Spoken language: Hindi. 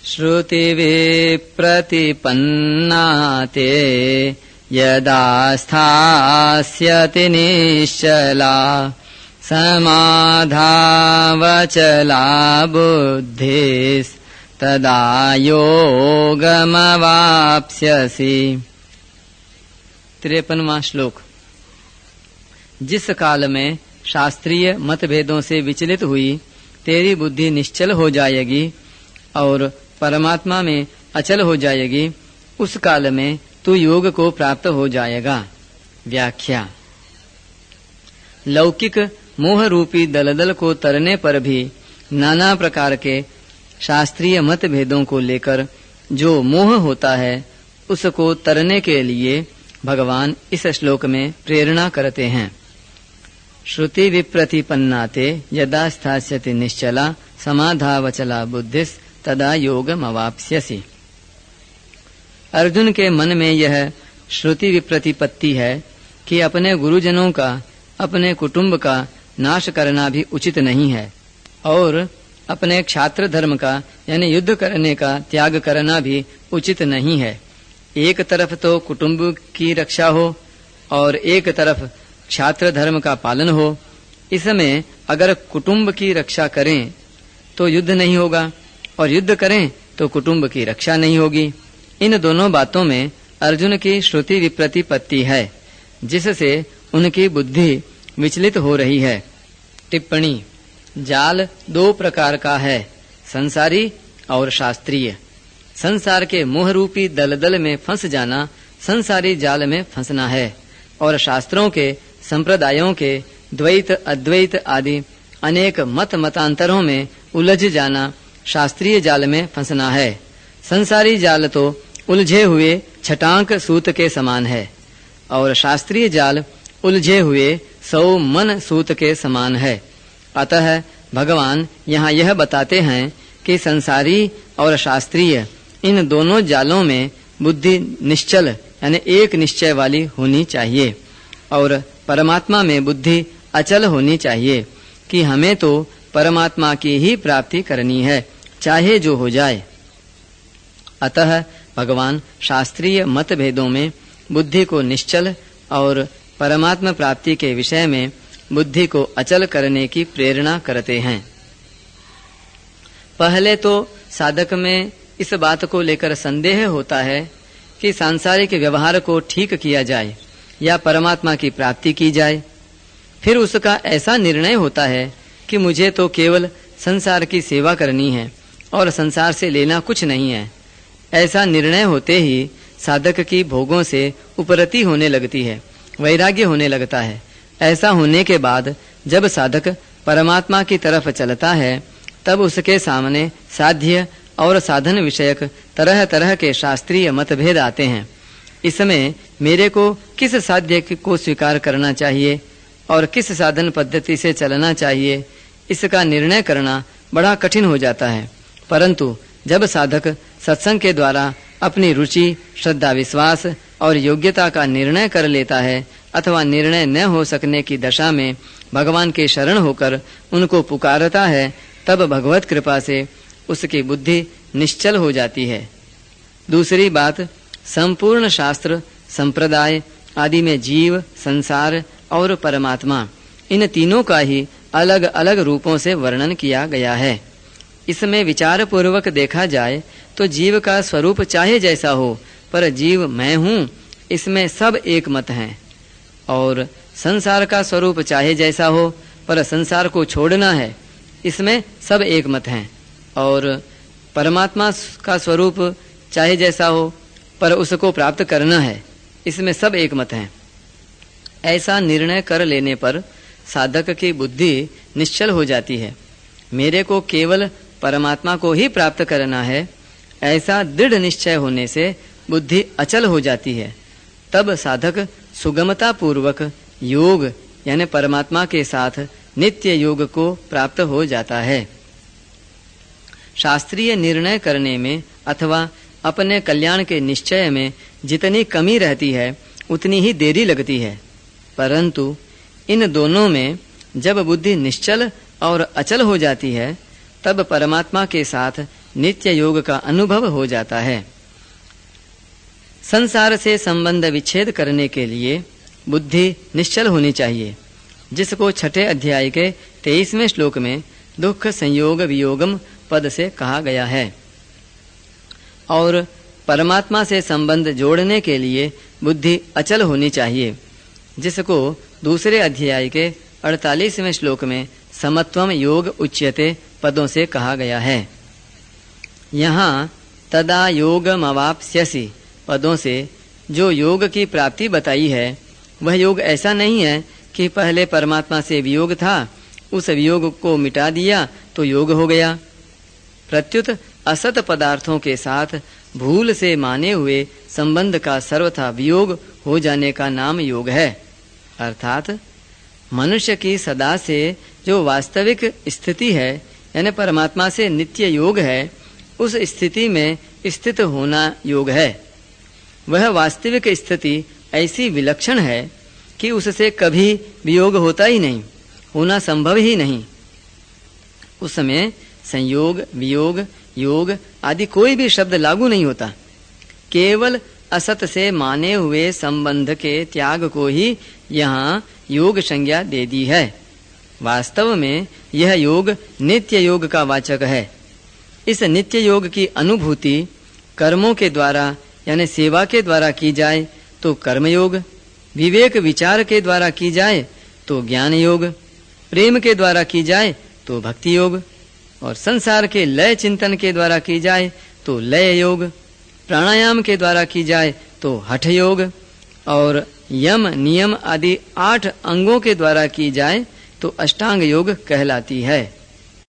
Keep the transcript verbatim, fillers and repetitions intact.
श्रुतिविप्रतिपन्ना ते यदा स्थास्यति निश्चला समाधावचला बुद्धिस्तदा योगमवाप्स्यसि। तिरपनवां श्लोक। जिस काल में शास्त्रीय मतभेदों से विचलित हुई तेरी बुद्धि निश्चल हो जाएगी और परमात्मा में अचल हो जाएगी, उस काल में तू योग को प्राप्त हो जाएगा। व्याख्या। लौकिक मोह रूपी दलदल को तरने पर भी नाना प्रकार के शास्त्रीय मतभेदों को लेकर जो मोह होता है, उसको तरने के लिए भगवान इस श्लोक में प्रेरणा करते हैं। श्रुति विप्रतिपन्नाते यदा स्थास्यति निश्चला समाधावचला बुद्धिस तदा योगमवाप्स्यसि। अर्जुन के मन में यह श्रुति विप्रतिपत्ति है कि अपने गुरुजनों का, अपने कुटुंब का नाश करना भी उचित नहीं है और अपने क्षात्र धर्म का यानी युद्ध करने का त्याग करना भी उचित नहीं है। एक तरफ तो कुटुंब की रक्षा हो और एक तरफ क्षात्र धर्म का पालन हो। इसमें अगर कुटुंब की रक्षा करें तो युद्ध नहीं होगा और युद्ध करें तो कुटुंब की रक्षा नहीं होगी। इन दोनों बातों में अर्जुन की श्रुति विप्रतिपत्ति है, जिससे उनकी बुद्धि विचलित हो रही है। टिप्पणी। जाल दो प्रकार का है, संसारी और शास्त्रीय। संसार के मोह रूपी दलदल में फंस जाना संसारी जाल में फंसना है और शास्त्रों के, संप्रदायों के द्वैत, अद्वैत आदि अनेक मत मतांतरों में उलझ जाना शास्त्रीय जाल में फंसना है। संसारी जाल तो उलझे हुए छटांक सूत के समान है और शास्त्रीय जाल उलझे हुए सौ मन सूत के समान है। अतः भगवान यहाँ यह बताते हैं कि संसारी और शास्त्रीय इन दोनों जालों में बुद्धि निश्चल यानी एक निश्चय वाली होनी चाहिए और परमात्मा में बुद्धि अचल होनी चाहिए कि हमें तो परमात्मा की ही प्राप्ति करनी है, चाहे जो हो जाए। अतः भगवान शास्त्रीय मतभेदों में बुद्धि को निश्चल और परमात्मा प्राप्ति के विषय में बुद्धि को अचल करने की प्रेरणा करते हैं। पहले तो साधक में इस बात को लेकर संदेह होता है कि सांसारिक व्यवहार को ठीक किया जाए या परमात्मा की प्राप्ति की जाए। फिर उसका ऐसा निर्णय होता है कि मुझे तो केवल संसार की सेवा करनी है और संसार से लेना कुछ नहीं है। ऐसा निर्णय होते ही साधक की भोगों से उपरति होने लगती है, वैराग्य होने लगता है। ऐसा होने के बाद जब साधक परमात्मा की तरफ चलता है, तब उसके सामने साध्य और साधन विषयक तरह तरह के शास्त्रीय मतभेद आते हैं। इसमें मेरे को किस साध्य को स्वीकार करना चाहिए और किस साधन पद्धति से चलना चाहिए, इसका निर्णय करना बड़ा कठिन हो जाता है। परंतु जब साधक सत्संग के द्वारा अपनी रुचि, श्रद्धा, विश्वास और योग्यता का निर्णय कर लेता है अथवा निर्णय न हो सकने की दशा में भगवान के शरण होकर उनको पुकारता है, तब भगवत कृपा से उसकी बुद्धि निश्चल हो जाती है। दूसरी बात, संपूर्ण शास्त्र, संप्रदाय आदि में जीव, संसार और परमात्मा इन तीनों का ही अलग अलग रूपों से वर्णन किया गया है। इसमें विचार पूर्वक देखा जाए तो जीव का स्वरूप चाहे जैसा हो, पर जीव मैं हूँ, इसमें सब एक मत हैं। और संसार का स्वरूप चाहे जैसा हो, पर संसार को छोड़ना है, इसमें सब एक मत हैं। और परमात्मा का स्वरूप चाहे जैसा हो, पर उसको प्राप्त करना है, इसमें सब एक मत हैं। ऐसा निर्णय कर लेने पर साधक की बुद्धि निश्चल हो जाती है। मेरे को केवल परमात्मा को ही प्राप्त करना है, ऐसा दृढ़ निश्चय होने से बुद्धि अचल हो जाती है। तब साधक सुगमता पूर्वक योग यानी परमात्मा के साथ नित्य योग को प्राप्त हो जाता है। शास्त्रीय निर्णय करने में अथवा अपने कल्याण के निश्चय में जितनी कमी रहती है, उतनी ही देरी लगती है। परंतु इन दोनों में जब बुद्धि निश्चल और अचल हो जाती है, तब परमात्मा के साथ नित्य योग का अनुभव हो जाता है। संसार से संबंध विच्छेद करने के लिए बुद्धि निश्चल होनी चाहिए, जिसको छठे अध्याय के तेईसवें श्लोक में दुख संयोग वियोगम पद से कहा गया है। और परमात्मा से संबंध जोड़ने के लिए बुद्धि अचल होनी चाहिए, जिसको दूसरे अध्याय के अड़तालीसवें श्लोक में समत्वम योग उच्यते पदों से कहा गया है। यहाँ तदा योगमवाप्स्यसि पदों से जो योग की प्राप्ति बताई है, वह योग ऐसा नहीं है कि पहले परमात्मा से वियोग था, उस वियोग को मिटा दिया तो योग हो गया। प्रत्युत असत पदार्थों के साथ भूल से माने हुए संबंध का सर्वथा वियोग हो जाने का नाम योग है। अर्थात मनुष्य की सदा से जो वास्तविक स्थिति है, यानी परमात्मा से नित्य योग है, उस स्थिति में स्थित होना योग है। वह वास्तविक स्थिति ऐसी विलक्षण है कि उससे कभी वियोग होता ही नहीं, होना संभव ही नहीं। उस समय संयोग, वियोग, योग आदि कोई भी शब्द लागू नहीं होता। केवल असत से माने हुए संबंध के त्याग को ही यहाँ योग संज्ञा दे दी है। वास्तव में यह योग नित्य योग का वाचक है। इस नित्य योग की अनुभूति कर्मों के द्वारा यानी सेवा के द्वारा की जाए तो कर्मयोग, विवेक विचार के द्वारा की जाए तो ज्ञान योग, प्रेम के द्वारा की जाए तो भक्ति योग, और संसार के लय चिंतन के द्वारा की जाए तो लय योग, प्राणायाम के द्वारा की जाए तो हठ योग, और यम नियम आदि आठ अंगों के द्वारा की जाए तो अष्टांग योग कहलाती है।